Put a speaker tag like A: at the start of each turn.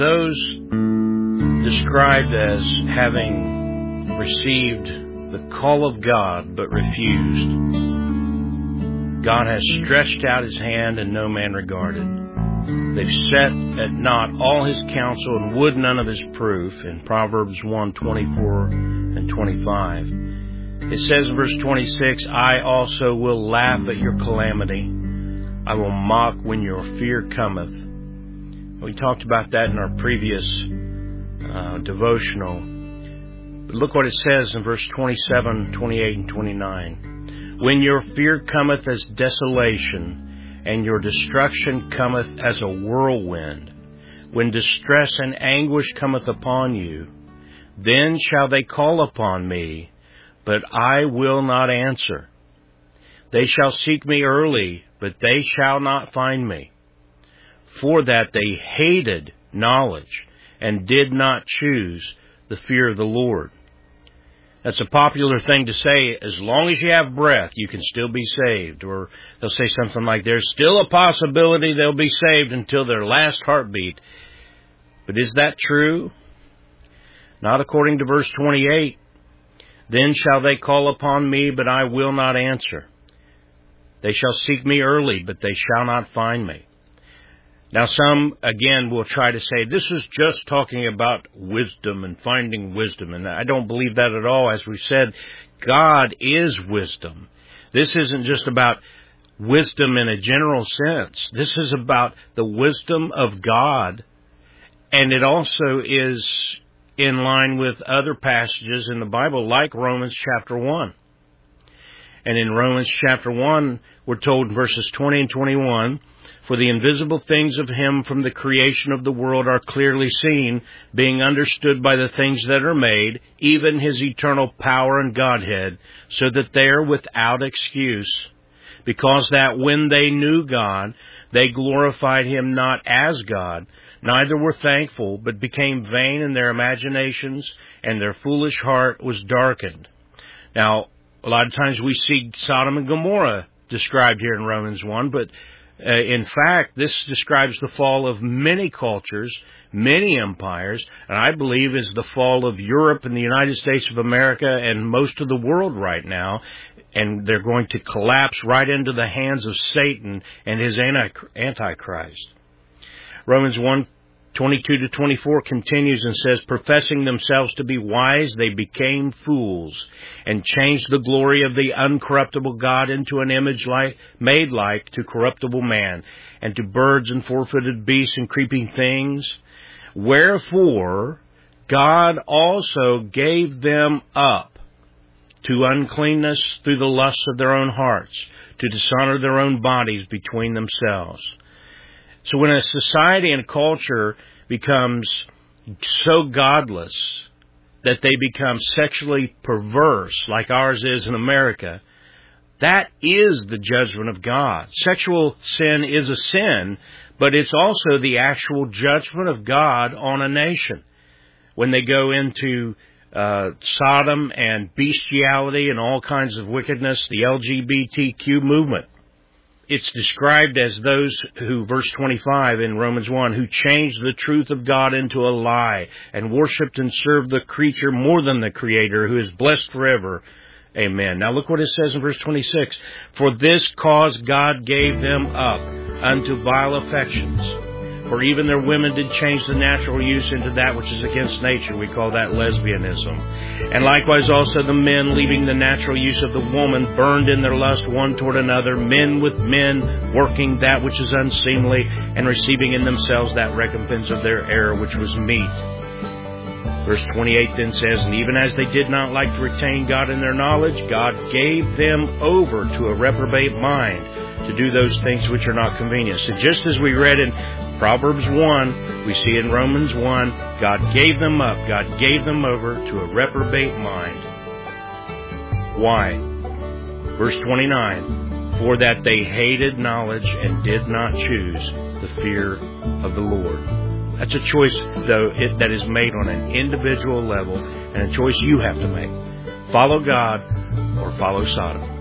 A: those described as having received the call of God but refused, God has stretched out his hand and no man regarded. They've set at naught all his counsel and would none of his proof, in Proverbs 1:24 and 25. It says in verse 26, I also will laugh at your calamity. I will mock when your fear cometh. We talked about that in our previous devotional. But look what it says in verse 27, 28, and 29. When your fear cometh as desolation, and your destruction cometh as a whirlwind, when distress and anguish cometh upon you, then shall they call upon me, but I will not answer. They shall seek me early, but they shall not find me. For that they hated knowledge, and did not choose the fear of the Lord. That's a popular thing to say. As long as you have breath, you can still be saved. Or they'll say something like, there's still a possibility they'll be saved until their last heartbeat. But is that true? Not according to verse 28. Then shall they call upon me, but I will not answer. They shall seek me early, but they shall not find me. Now some, again, will try to say, this is just talking about wisdom and finding wisdom. And I don't believe that at all. As we said, God is wisdom. This isn't just about wisdom in a general sense. This is about the wisdom of God. And it also is in line with other passages in the Bible, like Romans chapter 1. And in Romans chapter 1, we're told in verses 20 and 21, for the invisible things of him from the creation of the world are clearly seen, being understood by the things that are made, even his eternal power and Godhead, so that they are without excuse. Because that when they knew God, they glorified him not as God, neither were thankful, but became vain in their imaginations, and their foolish heart was darkened. Now, a lot of times we see Sodom and Gomorrah described here in Romans 1, but in fact, this describes the fall of many cultures, many empires, and I believe is the fall of Europe and the United States of America and most of the world right now. And they're going to collapse right into the hands of Satan and his Antichrist. Romans 1:22-24 continues and says, professing themselves to be wise, they became fools, and changed the glory of the uncorruptible God into an image made like to corruptible man, and to birds and four-footed beasts and creeping things. Wherefore God also gave them up to uncleanness through the lusts of their own hearts, to dishonor their own bodies between themselves. So when a society and a culture becomes so godless that they become sexually perverse, like ours is in America, that is the judgment of God. Sexual sin is a sin, but it's also the actual judgment of God on a nation. When they go into Sodom and bestiality and all kinds of wickedness, the LGBTQ movement. It's described as those who, verse 25 in Romans 1, who changed the truth of God into a lie and worshipped and served the creature more than the Creator, who is blessed forever. Amen. Now look what it says in verse 26. For this cause God gave them up unto vile affections. For even their women did change the natural use into that which is against nature. We call that lesbianism. And likewise also the men, leaving the natural use of the woman, burned in their lust one toward another, men with men, working that which is unseemly, and receiving in themselves that recompense of their error which was meet. Verse 28 then says, and even as they did not like to retain God in their knowledge, God gave them over to a reprobate mind, to do those things which are not convenient. So just as we read in Proverbs 1, we see in Romans 1, God gave them up. God gave them over to a reprobate mind. Why? Verse 29, for that they hated knowledge and did not choose the fear of the Lord. That's a choice, though, that is made on an individual level, and a choice you have to make. Follow God or follow Sodom.